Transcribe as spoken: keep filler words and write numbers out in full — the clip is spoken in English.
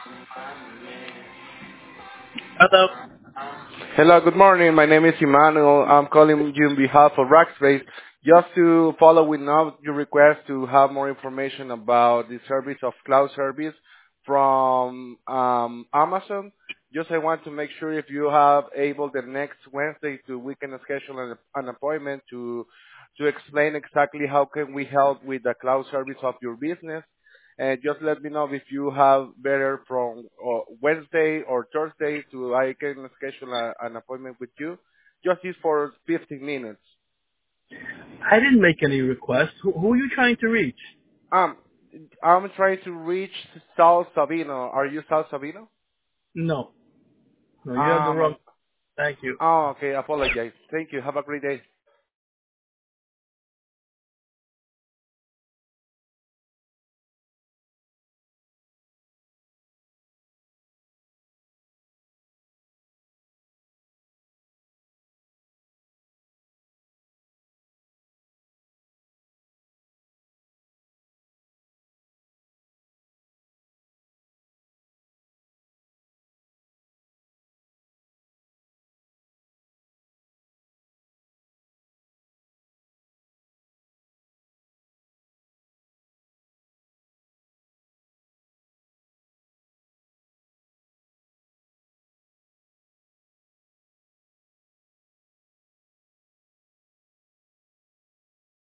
Hello. Hello, good morning. My name is Emmanuel. I'm calling you on behalf of Rackspace just to follow with now your request to have more information about the service of cloud service from um, Amazon. Just I want to make sure if you have able the next Wednesday to we can schedule an, an appointment to to explain exactly how can we help with the cloud service of your business. And just let me know if you have better from uh, Wednesday or Thursday to I can schedule a, an appointment with you. Just is for fifteen minutes. I didn't make any requests. Who, who are you trying to reach? Um, I'm trying to reach Sal Sabino. Are you Sal Sabino? No. No, you have the Um, wrong. um, Thank you. oh, okay. Apologize. Thank you. Have a great day.